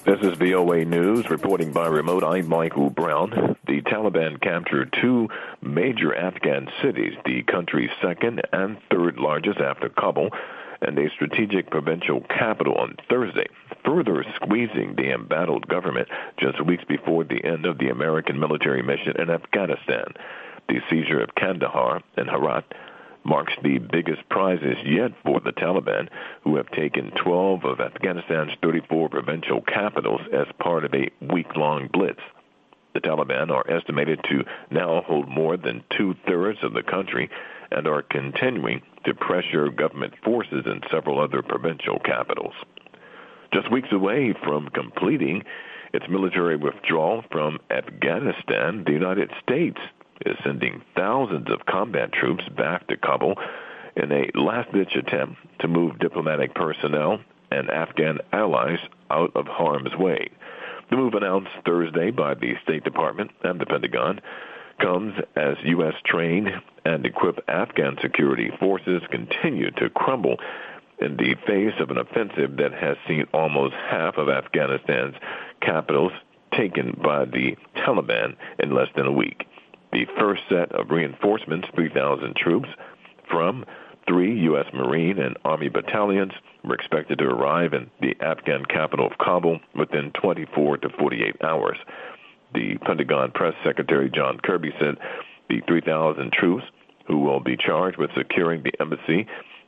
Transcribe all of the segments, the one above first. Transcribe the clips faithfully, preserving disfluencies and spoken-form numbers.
This is V O A News, reporting by remote. I'm Michael Brown. The Taliban captured two major Afghan cities, the country's second and third largest after Kabul, and a strategic provincial capital on Thursday, further squeezing the embattled government just weeks before the end of the American military mission in Afghanistan. The seizure of Kandahar and Herat marks the biggest prizes yet for the Taliban, who have taken twelve of Afghanistan's thirty-four provincial capitals as part of a week-long blitz. The Taliban are estimated to now hold more than two-thirds of the country and are continuing to pressure government forces in several other provincial capitals. Just weeks away from completing its military withdrawal from Afghanistan, the United States is sending thousands of combat troops back to Kabul in a last-ditch attempt to move diplomatic personnel and Afghan allies out of harm's way. The move, announced Thursday by the State Department and the Pentagon, comes as U S trained and equipped Afghan security forces continue to crumble in the face of an offensive that has seen almost half of Afghanistan's capitals taken by the Taliban in less than a week. The first set of reinforcements, three thousand troops from three U S Marine and Army battalions, were expected to arrive in the Afghan capital of Kabul within twenty-four to forty-eight hours. The Pentagon Press Secretary John Kirby said the three thousand troops, who will be charged with securing the embassy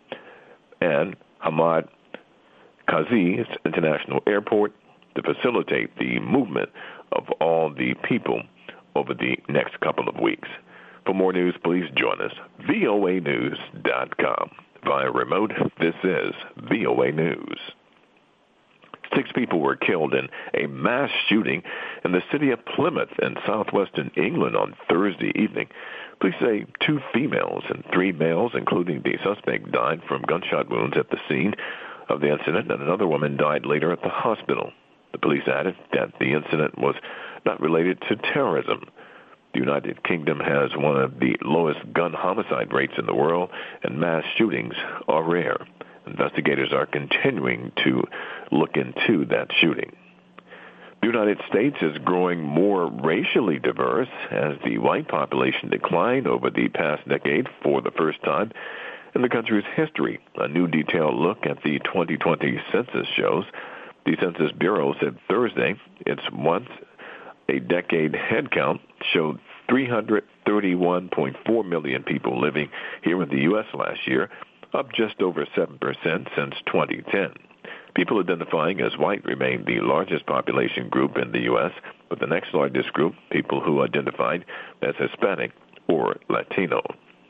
and Hamad Karzai's international airport, to facilitate the movement of all the people over the next couple of weeks. For more news, please join us, V O A news dot com. Via remote, this is V O A News. Six people were killed in a mass shooting in the city of Plymouth in southwestern England on Thursday evening. Police say two females and three males, including the suspect, died from gunshot wounds at the scene of the incident, and another woman died later at the hospital. The police added that the incident was not related to terrorism. The United Kingdom has one of the lowest gun homicide rates in the world, and mass shootings are rare. Investigators are continuing to look into that shooting. The United States is growing more racially diverse as the white population declined over the past decade for the first time in the country's history. A new detailed look at the twenty twenty census shows the Census Bureau said Thursday its once a decade head count showed three hundred thirty-one point four million people living here in the U S last year, up just over seven percent since twenty ten. People identifying as white remain the largest population group in the U S, with the next largest group, people who identified as Hispanic or Latino.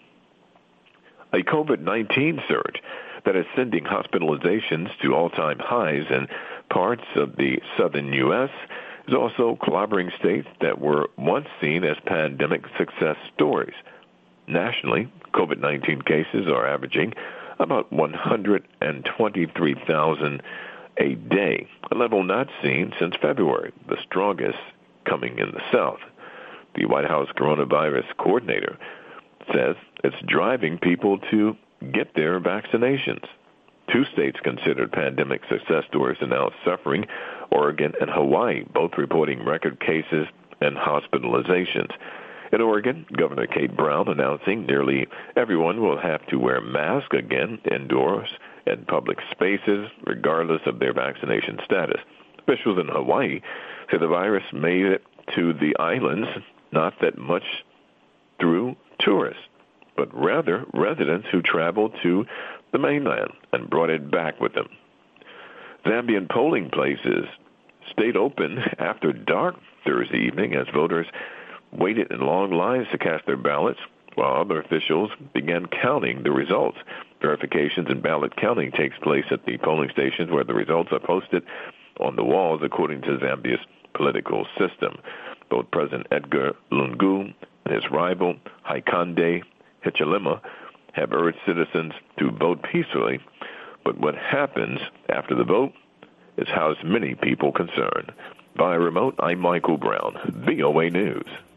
A COVID nineteen surge that is sending hospitalizations to all-time highs in parts of the southern U S is also clobbering states that were once seen as pandemic success stories. Nationally, COVID nineteen cases are averaging about one hundred twenty-three thousand a day, a level not seen since February, the strongest coming in the South. The White House coronavirus coordinator says it's driving people to get their vaccinations. Two states considered pandemic success stories are now suffering, Oregon and Hawaii, both reporting record cases and hospitalizations. In Oregon, Governor Kate Brown announcing nearly everyone will have to wear masks again indoors and public spaces, regardless of their vaccination status. Officials in Hawaii say the virus made it to the islands not that much through tourists, but rather residents who traveled to the mainland and brought it back with them. Zambian polling places stayed open after dark Thursday evening as voters waited in long lines to cast their ballots, while other officials began counting the results. Verifications and ballot counting takes place at the polling stations where the results are posted on the walls according to Zambia's political system. Both President Edgar Lungu and his rival Hakainde Hichilema have urged citizens to vote peacefully, but what happens after the vote is how many people concerned. By remote, I'm Michael Brown, V O A News.